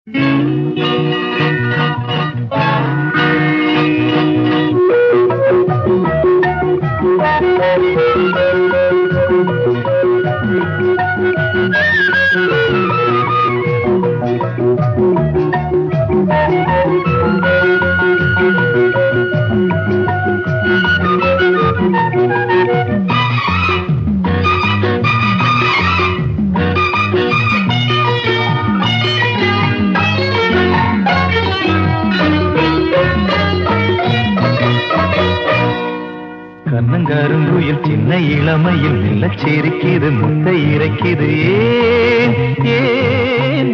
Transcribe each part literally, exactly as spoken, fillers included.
கண்ணங்கருங்குயில் சின்ன இளமையில் மெல்லச் சிரிக்குது, முத்தை இறைக்குது. ஏன் ஏன்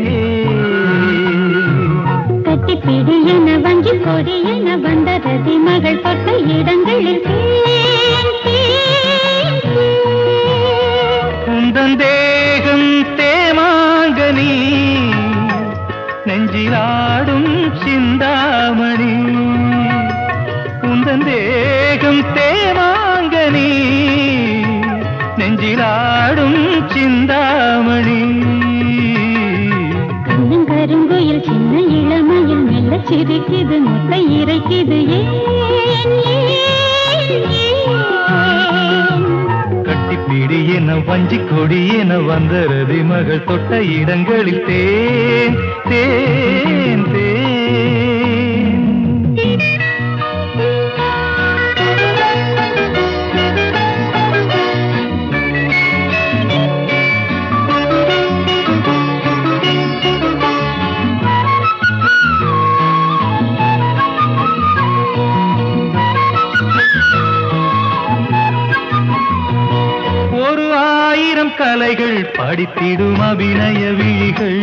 கட்டிப்பிடி என வஞ்சி கொடி என வந்த ரதி மகள் பட்ட இடங்களில் உந்தன் தேகம் தேமாங்கனி, நெஞ்சிலாடும் சிந்தாமணி. உந்தன் தேகம் தேமாங்கனி, நெஞ்சிலாடும் சிந்தாமணி. கருங்குயில் சின்ன இளமையில் மெல்ல சிரிக்குது, முத்தை இறைக்குது. கட்டிப்பிடி என வஞ்சி கொடி என வந்த ரதி மகள் தொட்ட இடங்களில் தேன் தேன் தேன். ஆயிரம் கலைகள் படித்திடும் அபிநய விழிகள்,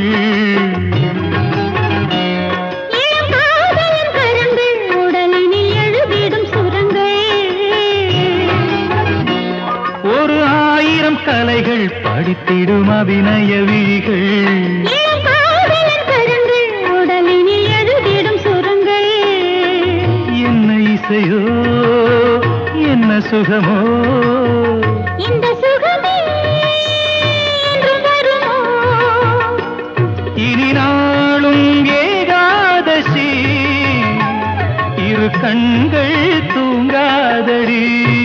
உடலினில் எழுதிடும் சுரங்கள். ஒரு ஆயிரம் கலைகள் படித்திடும் அபிநய விழிகள், உடலினில் எழுதிடும் சுரங்கள். என்ன இசையோ என்ன சுகமோ, இந்த சுகமே இனி நாளும் ஏகாதசி, இரு கண்கள் தூங்காதடி.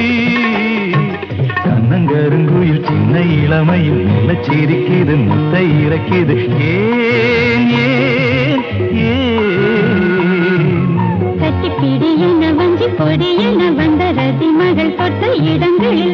கண்ணங்கருங்குயில் சின்ன இளமையில் மெல்லச் சிரிக்குது, முத்தை இறைக்குது. ஏன் ஏன் ஏன் கட்டிப்பிடி என வஞ்சி கொடி என வந்த ரதி மகள் தொட்ட இடங்களில்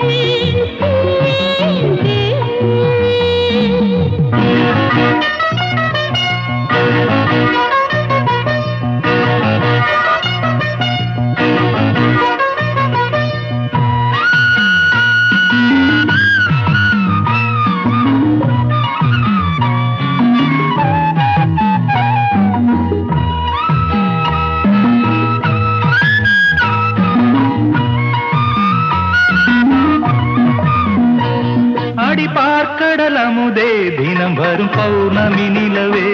அடி பார்க்கடல் அமுதே, தினம் வரும் பௌர்ணமி நிலவே.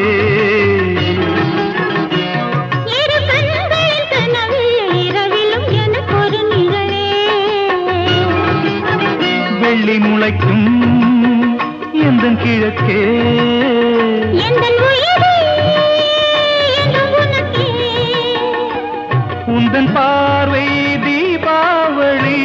வெள்ளி முளைக்கும் எந்தன் கிழக்கே, உந்தன் பார்வை தீபாவளி.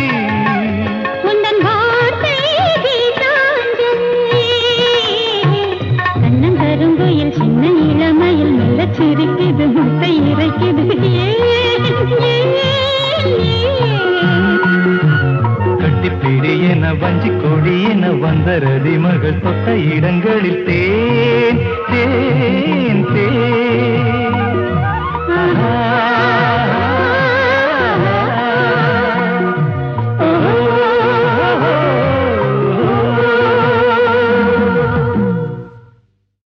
கருங்குயில் சின்ன இளமையில் மெல்ல சிரிக்குது, முத்தை இறைக்குது. கட்டிப்பிடி என வஞ்சி கொடி என வந்த ரதி மகள் தொட்ட இடங்களில் தேன்